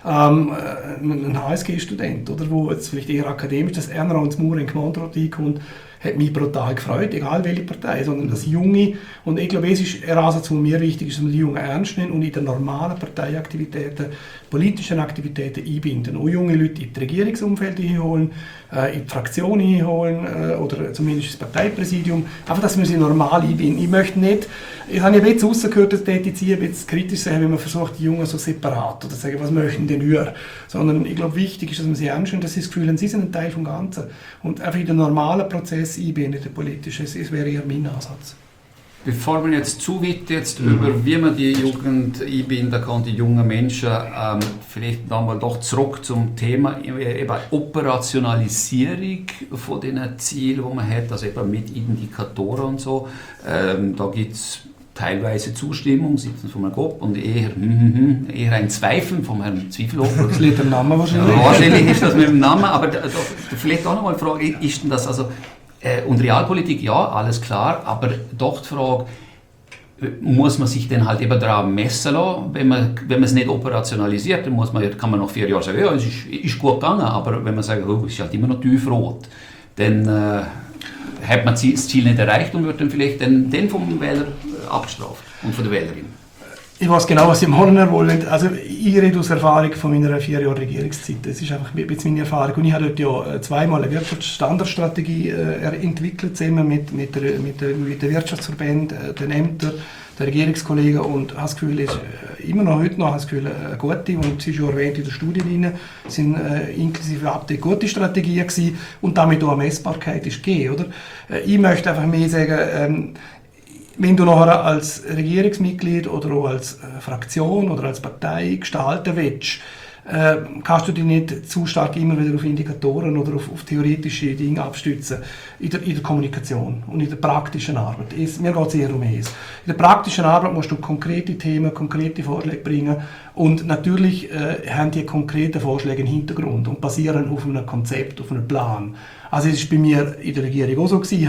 Ein HSG-Student, oder, wo jetzt vielleicht eher akademisch, dass er noch ins Mauer in den Gemeinderat einkommt, hat mich brutal gefreut, egal welche Partei, sondern das Junge. Und ich glaube, es ist ein Ansatz, der mir wichtig ist, dass wir die Jungen ernst nehmen und in den normalen Parteiaktivitäten, politischen Aktivitäten einbinden. Auch junge Leute in das Regierungsumfeld einholen, in die Fraktion einholen oder zumindest ins Parteipräsidium. Einfach, dass wir sie normal einbinden. Ich möchte nicht, ich habe ein bisschen rausgehört, dass die ein bisschen kritisch sein, wenn man versucht, die Jungen so separat oder sagen, was möchten denn wir? Sondern ich glaube, wichtig ist, dass man sie ernst nimmt, dass sie das Gefühl haben, sie sind ein Teil vom Ganzen. Und einfach in den normalen Prozess einbinden, der politische, das wäre eher mein Ansatz. Bevor wir jetzt zu weit über wie man die Jugend einbinden kann, die jungen Menschen, vielleicht nochmal doch zurück zum Thema eben Operationalisierung von den Zielen, die man hat, also eben mit Indikatoren und so. Da gibt es teilweise Zustimmung seitens von Herrn Gopp und eher ein Zweifel vom Herrn Zwiefelhofer. Das liegt am Namen wahrscheinlich. Ja, wahrscheinlich ist das mit dem Namen, aber vielleicht auch nochmal die Frage, ist denn das also und Realpolitik, ja, alles klar, aber doch die Frage, muss man sich dann halt eben daran messen lassen, wenn man es nicht operationalisiert, dann kann man nach 4 Jahren sagen, ja, es ist gut gegangen, aber wenn man sagt, oh, es ist halt immer noch tiefrot, dann hat man das Ziel nicht erreicht und wird dann vielleicht den vom Wähler abgestraft und von der Wählerin. Ich weiß genau, was Sie machen wollen. Also ich rede aus Erfahrung von meiner 4 Jahre Regierungszeit. Das ist einfach ein bisschen meine Erfahrung. Und ich habe dort ja zweimal eine Wirtschaftsstandardstrategie entwickelt, zusammen mit den Wirtschaftsverbänden, den Ämtern, den Regierungskollegen. Und habe das Gefühl, immer noch heute noch, habe das Gefühl, eine gute, und sie ist schon erwähnt in der Studie drin, sind inklusive Update gute Strategien gewesen und damit auch eine Messbarkeit ist gegeben, oder? Ich möchte einfach mehr sagen, wenn du nachher als Regierungsmitglied oder auch als Fraktion oder als Partei gestalten willst, kannst du dich nicht zu stark immer wieder auf Indikatoren oder auf theoretische Dinge abstützen. In der Kommunikation und in der praktischen Arbeit. Mir geht es eher um es. In der praktischen Arbeit musst du konkrete Themen, konkrete Vorschläge bringen und natürlich haben die konkreten Vorschläge einen Hintergrund und basieren auf einem Konzept, auf einem Plan. Also es ist bei mir in der Regierung auch so gewesen.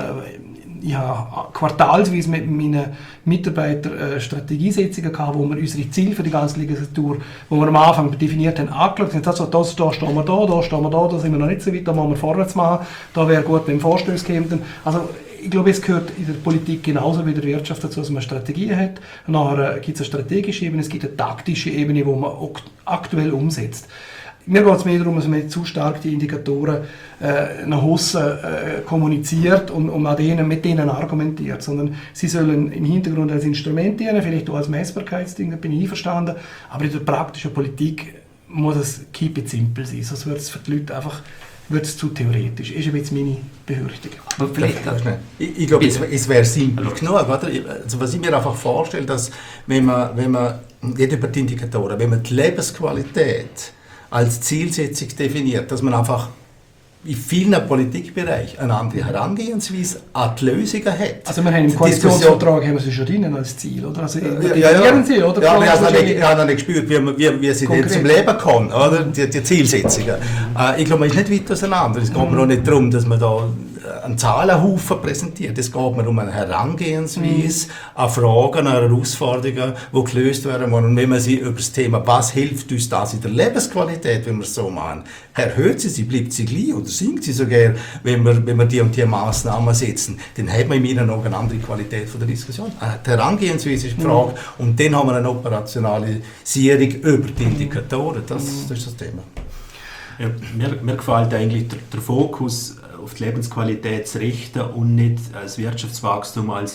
Ich habe quartalsweise mit meinen Mitarbeitern Strategiesitzungen gehabt, wo wir unsere Ziele für die ganze Legislatur, wo wir am Anfang definiert haben, angeschaut haben. Also, da stehen wir da sind wir noch nicht so weit, da müssen wir vorwärts machen, da wäre gut, wenn Vorstöße kämen. Also, ich glaube, es gehört in der Politik genauso wie in der Wirtschaft dazu, dass man Strategien hat. Nachher gibt es eine strategische Ebene, es gibt eine taktische Ebene, die man aktuell umsetzt. Mir geht es mehr darum, dass man nicht zu stark die Indikatoren nach aussen kommuniziert und mit denen argumentiert, sondern sie sollen im Hintergrund als Instrument dienen, vielleicht auch als Messbarkeitsding, da bin ich einverstanden, aber in der praktischen Politik muss es keep it simple sein, sonst wird es für die Leute einfach zu theoretisch. Das ist ein bisschen meine Befürchtung. Aber vielleicht ich glaube, es wäre simpel genug. Oder? Also, was ich mir einfach vorstelle, dass wenn man nicht über die Indikatoren, wenn man die Lebensqualität als Zielsetzung definiert, dass man einfach in vielen Politikbereichen eine andere Herangehensweise an die Lösungen hat. Also wir haben im Koalitionsvertrag haben wir sie schon drin als Ziel, oder? Also Sie, oder? Ja, aber ich habe noch nicht gespürt, wie sie denn zum Leben kommen, oder? Die Zielsetzungen. Ich glaube, man ist nicht weit auseinander. Es geht mir auch nicht darum, dass man da einen Zahlenhaufen präsentiert. Es geht mir um eine Herangehensweise an Fragen, an Herausforderungen, die gelöst werden wollen. Und wenn man sie über das Thema, was hilft uns das in der Lebensqualität, wenn wir es so machen, erhöht sie, bleibt sie gleich oder sinkt sie sogar, wenn wir die und die Massnahmen setzen, dann hat man in meinen Augen eine andere Qualität von der Diskussion. Die Herangehensweise ist die Frage und dann haben wir eine Operationalisierung über die Indikatoren. Das ist das Thema. Ja, mir gefällt eigentlich der Fokus auf die Lebensqualität zu richten und nicht das Wirtschaftswachstum als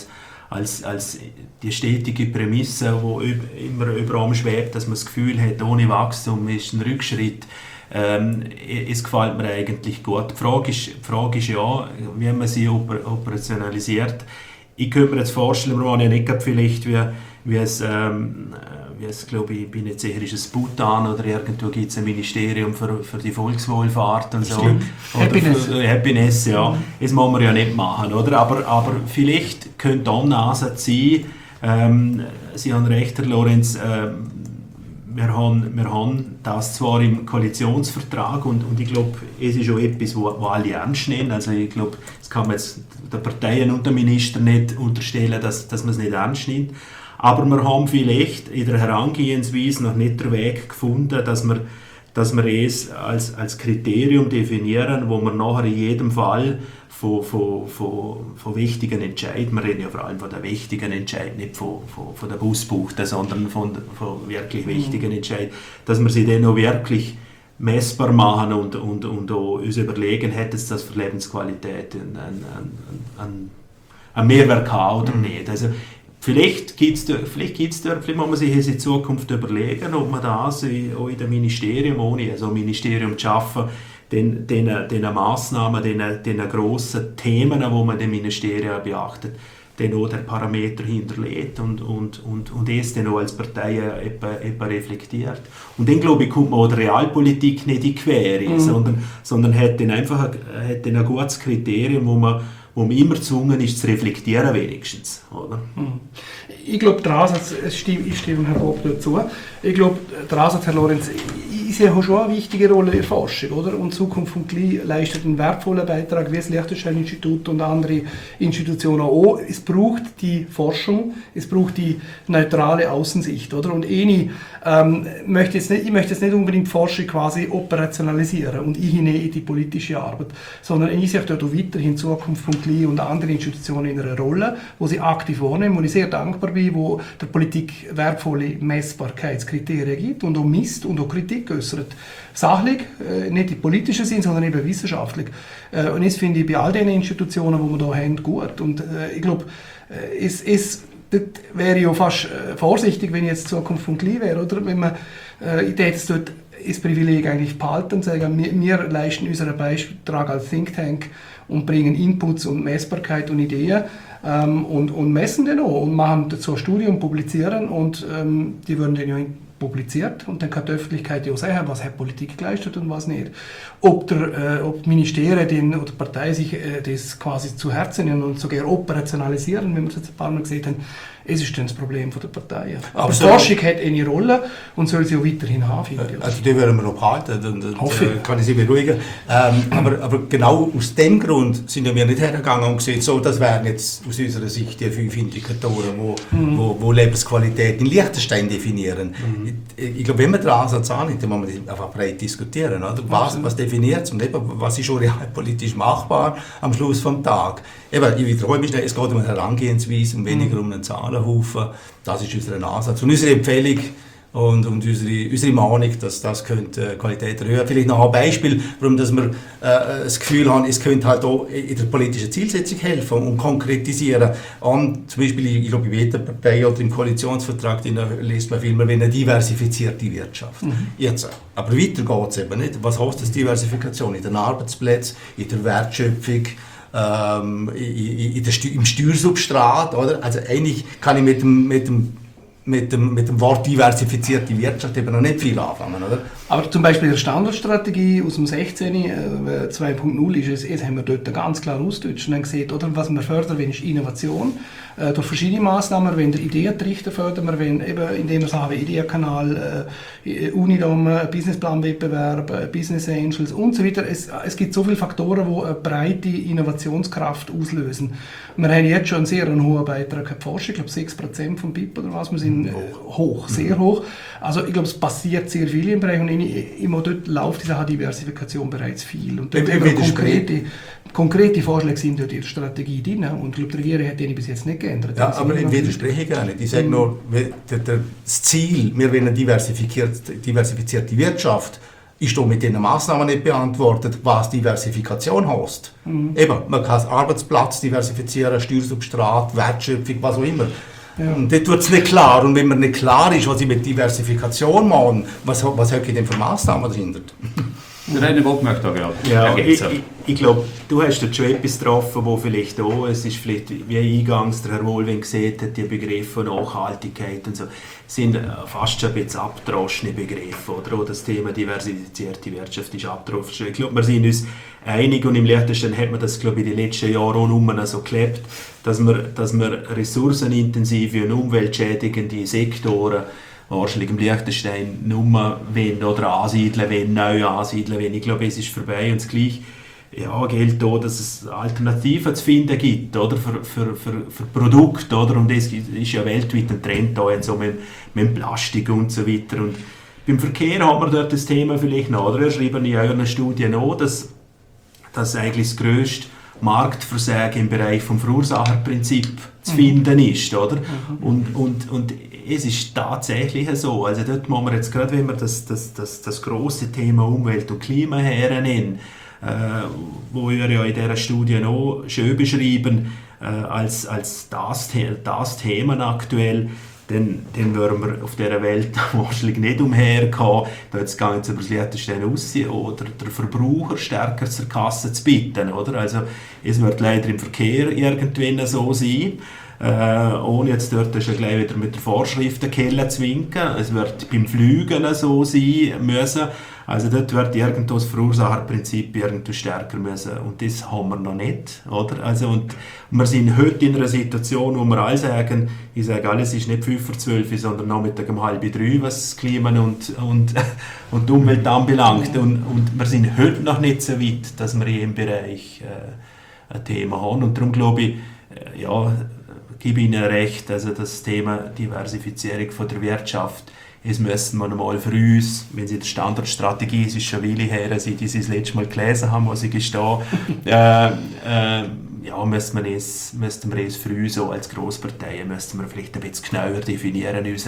als die stetige Prämisse, die immer über einem schwebt, dass man das Gefühl hat, ohne Wachstum ist ein Rückschritt. Es gefällt mir eigentlich gut. Die Frage ist ja, wie man sie operationalisiert. Ich könnte mir jetzt vorstellen, wir waren ja nicht vielleicht wie es glaube ich, bin jetzt sicher, ist es Bhutan oder irgendwo gibt es ein Ministerium für die Volkswohlfahrt und so. Oder Happiness, ja. Das muss man ja nicht machen, oder? Aber vielleicht könnte auch ein Ansatz sein, Sie haben recht, Herr Lorenz, wir haben das zwar im Koalitionsvertrag und ich glaube, es ist auch etwas, wo alle ernst nehmen. Also ich glaube, das kann man jetzt den Parteien und den Ministern nicht unterstellen, dass man es nicht ernst nimmt. Aber wir haben vielleicht in der Herangehensweise noch nicht den Weg gefunden, dass wir es als Kriterium definieren, wo wir nachher in jedem Fall von wichtigen Entscheidungen, wir reden ja vor allem von der wichtigen Entscheidung, nicht von der Busbuchte, sondern von wirklich wichtigen Entscheidungen, dass wir sie dann auch wirklich messbar machen und auch uns überlegen, hätte es das für Lebensqualität einen Mehrwert haben oder nicht. Also, Vielleicht muss man sich in Zukunft überlegen, ob man das auch in dem Ministerium, ohne also ein Ministerium zu schaffen, den Massnahmen, den grossen Themen, die man in den Ministerien beachtet, dann auch den Parameter hinterlegt und es dann auch als Partei etwa reflektiert. Und dann, glaube ich, kommt man auch der Realpolitik nicht in die Quere, sondern hat dann einfach ein gutes Kriterium, wo man immer gezwungen ist, zu reflektieren wenigstens. Oder? Ich glaube, der Ansatz, ich stimme Herrn Bob dazu, ich glaube, der Ansatz, Herr Lorenz, ist ja schon eine wichtige Rolle in der Forschung, oder? Und die Zukunft von KLI leistet einen wertvollen Beitrag, wie das Liechtenstein-Institut und andere Institutionen auch. Es braucht die Forschung, es braucht die neutrale Außensicht, oder? Und ich möchte jetzt nicht unbedingt Forschung quasi operationalisieren und ich in die politische Arbeit, sondern ich sehe dort auch weiterhin die Zukunft von KLI und anderen Institutionen in einer Rolle, wo sie aktiv wahrnehmen, wo ich sehr dankbar bin, wo der Politik wertvolle Messbarkeitskriterien gibt und auch misst und auch Kritik äußert. Sachlich, nicht im politischen Sinn, sondern eben wissenschaftlich. Und das finde ich bei all den Institutionen, die wir hier haben, gut. Und ich glaube, das wäre ja fast vorsichtig, wenn jetzt die Zukunft von KLI wäre, oder? Wenn man, ich hätte es dort das Privileg eigentlich behalten und sagen, wir leisten unseren Beitrag als Think Tank und bringen Inputs und Messbarkeit und Ideen und messen den auch und machen dazu Studien und publizieren und die würden dann ja publiziert und dann kann die Öffentlichkeit ja auch sehen, was hat Politik geleistet und was nicht. Ob die Ministerien oder die Partei sich das quasi zu Herzen nehmen und sogar operationalisieren, wie wir es jetzt ein paar Mal gesehen haben, es ist dann das Problem der Parteien. Aber die Forschung hat eine Rolle und soll sie auch weiterhin haben, finde ich. Also die werden wir noch behalten, dann kann ich Sie beruhigen. Aber genau aus dem Grund sind wir nicht hergegangen und gesagt, so, das wären jetzt aus unserer Sicht die 5 Indikatoren, wo Lebensqualität in Liechtenstein definieren. Ich glaube, wenn man den Ansatz annimmt, dann muss man das einfach breit diskutieren. Oder? Was definiert es und eben, was ist schon realpolitisch machbar am Schluss des Tages. Eben, ich wiederhole mich schnell, es geht um eine Herangehensweise und weniger um einen Zahlenhaufen. Das ist unser Ansatz. Und unsere Empfehlung und unsere Meinung, dass das könnte Qualität erhöhen. Vielleicht noch ein Beispiel, warum dass wir das Gefühl haben, es könnte halt auch in der politischen Zielsetzung helfen und konkretisieren. Und zum Beispiel, ich glaube, in jeder Partei oder im Koalitionsvertrag liest man viel mehr, wenn eine diversifizierte Wirtschaft. Jetzt, aber weiter geht es eben nicht. Was heißt das Diversifikation? In den Arbeitsplätzen, in der Wertschöpfung, im Steuersubstrat, oder? Also eigentlich kann ich mit dem Wort diversifizierte Wirtschaft eben noch nicht viel anfangen, oder? Aber zum Beispiel in der Standardstrategie aus dem 16. 2.0 ist es, haben wir dort ganz klar ausgedeutscht und haben gesehen, oder, was wir fördern wollen, ist Innovation. Durch verschiedene Massnahmen, wir wollen Ideentrichter fördern, wir wollen eben, indem wir sagen, Ideenkanal, Unidom, Businessplanwettbewerb, Business Angels und so weiter. Es gibt so viele Faktoren, die eine breite Innovationskraft auslösen. Wir haben jetzt schon einen sehr hohen Beitrag an die Forschung, ich glaube 6% vom BIP oder was, wir sind hoch, sehr hoch. Also ich glaube, es passiert sehr viel im Bereich und immer dort läuft diese Diversifikation bereits viel. Und dort konkrete Vorschläge sind dort in der Strategie drin und ich glaube, die Regierung hat die bis jetzt nicht geändert. Ja, aber ich widerspreche gar nicht. Ich sage nur, das Ziel, wir wollen eine diversifizierte Wirtschaft, ist da mit diesen Massnahmen nicht beantwortet, was Diversifikation heißt. Eben, man kann Arbeitsplatz diversifizieren, Steuersubstrat, Wertschöpfung, was auch immer. Ja. Und dort wird es nicht klar. Und wenn mir nicht klar ist, was ich mit Diversifikation mache, was habe ich denn für Massnahmen dahinter? Der Rainer Bock möchte da gerade ergänzen. Ich glaube, du hast dort schon etwas getroffen, wo vielleicht auch, es ist vielleicht, wie eingangs der Herr Wohlwing gesehen hat, die Begriffe Nachhaltigkeit und so, sind fast schon ein bisschen abgedroschene Begriffe. Oder auch das Thema diversifizierte Wirtschaft ist abgedroschen. Ich glaube, wir sind uns einig und im Liechtenstein hat man das, glaube ich, in den letzten Jahren auch nur so gelebt, dass wir ressourcenintensive und umweltschädigende Sektoren wahrscheinlich im Liechtenstein nur wenn oder ansiedeln, wenn neu ansiedeln, wenn. Ich glaube, es ist vorbei und das Gleiche gilt auch, dass es Alternativen zu finden gibt, oder, für Produkte, oder, und das ist ja weltweit ein Trend da, so mit Plastik und so weiter. Und beim Verkehr hat man dort das Thema vielleicht noch, oder? Wir schreiben in euren Studien auch, dass eigentlich das grösste Marktversagen im Bereich vom Verursacherprinzip zu finden ist, oder? Und es ist tatsächlich so. Also dort muss man jetzt gerade, wenn wir das grosse Thema Umwelt und Klima hernehmen, wo wir ja in dieser Studie auch schön beschreiben, als das Thema aktuell, dann würden wir auf dieser Welt wahrscheinlich nicht umherkommen, da jetzt gar nicht über das Liechtenstein aussehen oder den Verbraucher stärker zur Kasse zu bitten. Oder? Also es wird leider im Verkehr irgendwann so sein, ohne jetzt dort schon gleich wieder mit der Vorschriftenkelle zu winken. Es wird beim Fliegen so sein müssen. Also dort wird irgendwo das Verursacherprinzip irgendwo stärker müssen. Und das haben wir noch nicht. Oder? Also, und wir sind heute in einer Situation, wo wir alle sagen, ich sage alles ist nicht 5:12, sondern Nachmittag um 2:30, was das Klima und die Umwelt anbelangt. Und wir sind heute noch nicht so weit, dass wir in diesem Bereich ein Thema haben. Und darum glaube ich, gebe Ihnen recht, also das Thema Diversifizierung von der Wirtschaft, das müssen wir mal für uns, wenn Sie die Standardstrategie, es ist schon eine Weile her, seit Sie das letzte Mal gelesen haben, was ich gestehe, müssten wir es für uns auch als Grossparteien müssten wir vielleicht ein bisschen genauer definieren in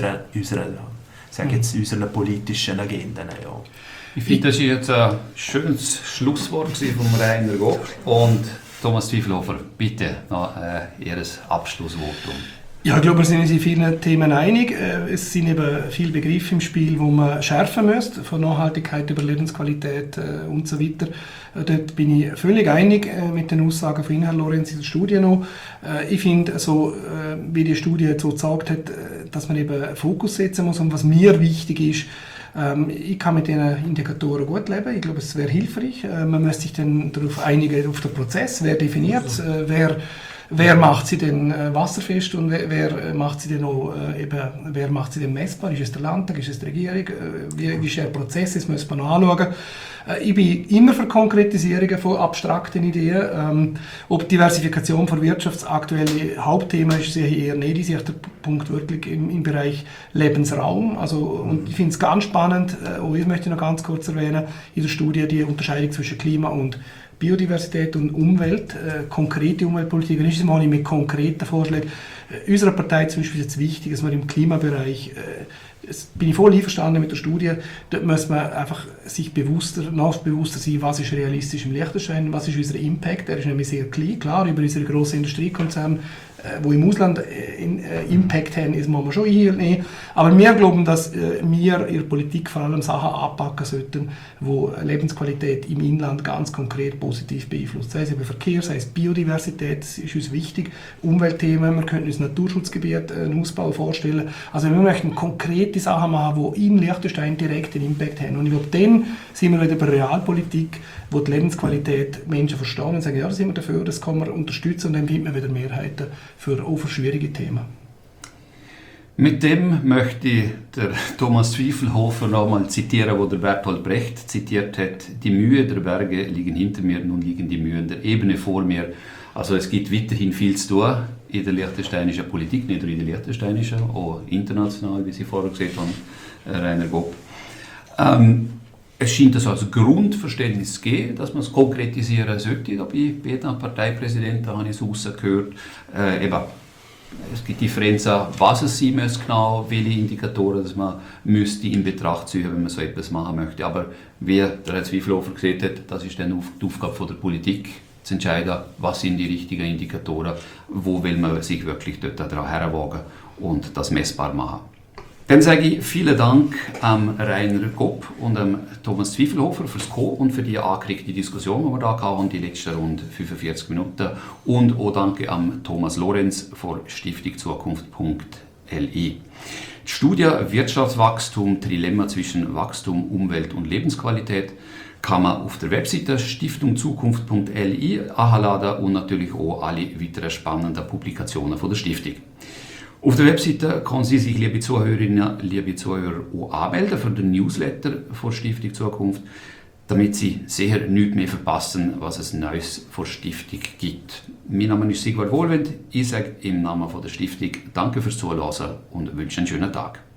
unseren politischen Agenden. Ja. Ich finde, das war jetzt ein schönes Schlusswort von Rainer Gopp. Und Thomas Zwiefelhofer, bitte noch Ihr Abschlussvotum. Ja, ich glaube, wir sind uns in vielen Themen einig. Es sind eben viele Begriffe im Spiel, die man schärfen müsste, von Nachhaltigkeit über Lebensqualität und so weiter. Dort bin ich völlig einig mit den Aussagen von Ihnen, Herr Lorenz, in der Studie noch. Ich finde, so, wie die Studie so gesagt hat, dass man eben Fokus setzen muss und was mir wichtig ist, ich kann mit diesen Indikatoren gut leben. Ich glaube, es wäre hilfreich. Man müsste sich dann darauf einigen, auf den Prozess, wer definiert es, wer macht sie denn wasserfest und wer macht sie denn auch, wer macht sie denn messbar? Ist es der Landtag, ist es die Regierung? Wie ist der Prozess? Das müssen wir noch anschauen. Ich bin immer für Konkretisierungen von abstrakten Ideen. Ob Diversifikation von Wirtschaft das aktuelle Hauptthema ist, sehe ich eher nicht. Ich sehe der Punkt wirklich im Bereich Lebensraum. Also, und ich finde es ganz spannend, ich möchte noch ganz kurz erwähnen, in der Studie die Unterscheidung zwischen Klima und Biodiversität und Umwelt, konkrete Umweltpolitik. Und das ist mal mit konkreten Vorschlägen. Unserer Partei zum Beispiel ist es wichtig, dass wir im Klimabereich, bin ich voll einverstanden mit der Studie, dort muss man einfach sich noch bewusster sein, was ist realistisch im Liechtenstein, was ist unser Impact. Er ist nämlich sehr klein, klar, über unsere grossen Industriekonzerne, wo im Ausland Impact haben, das muss man schon einnehmen. Aber wir glauben, dass wir in der Politik vor allem Sachen anpacken sollten, die Lebensqualität im Inland ganz konkret positiv beeinflusst. Sei es eben Verkehr, sei es Biodiversität, das ist uns wichtig. Umweltthemen, wir könnten uns Naturschutzgebiet einen Ausbau vorstellen. Also wir möchten konkrete Sachen machen, die in Liechtenstein direkt einen Impact haben. Und ich glaube, dann sind wir wieder bei Realpolitik, wo die Lebensqualität Menschen verstehen und sagen, ja, da sind wir dafür, das kann man unterstützen und dann findet man wieder Mehrheiten für schwierige Themen. Mit dem möchte ich der Thomas Zwiefelhofer nochmal zitieren, wo der Bertolt Brecht zitiert hat: Die Mühe der Berge liegen hinter mir, nun liegen die Mühen der Ebene vor mir. Also es gibt weiterhin viel zu tun in der liechtensteinischen Politik, nicht nur in der liechtensteinischen, auch international, wie Sie vorher gesagt haben, Rainer Gopp. Es scheint also Grundverständnis zu geben, dass man es konkretisieren sollte. Da bei beiden Parteipräsidenten habe ich es rausgehört. Es gibt Differenzen, was es sein muss, genau, welche Indikatoren dass man müsste in Betracht ziehen, wenn man so etwas machen möchte. Aber wie der Herr Zwiefelhofer gesehen hat, das ist dann die Aufgabe der Politik, zu entscheiden, was sind die richtigen Indikatoren, wo will man sich wirklich dort daran herwagen und das messbar machen. Dann sage ich vielen Dank an Rainer Gopp und Thomas Zwiefelhofer fürs Kommen und für die angeregte Diskussion, die wir hier hatten, die letzten rund 45 Minuten. Und auch danke an Thomas Lorenz von Stiftung Zukunft.li. Die Studie Wirtschaftswachstum, Trilemma zwischen Wachstum, Umwelt und Lebensqualität kann man auf der Webseite stiftungzukunft.li herunterladen und natürlich auch alle weiteren spannenden Publikationen von der Stiftung. Auf der Webseite können Sie sich, liebe Zuhörerinnen, liebe Zuhörer, auch anmelden für den Newsletter von Stiftung Zukunft, damit Sie sicher nichts mehr verpassen, was es Neues von Stiftung gibt. Mein Name ist Sigvard Wohlwend. Ich sage im Namen von der Stiftung Danke fürs Zuhören und wünsche einen schönen Tag.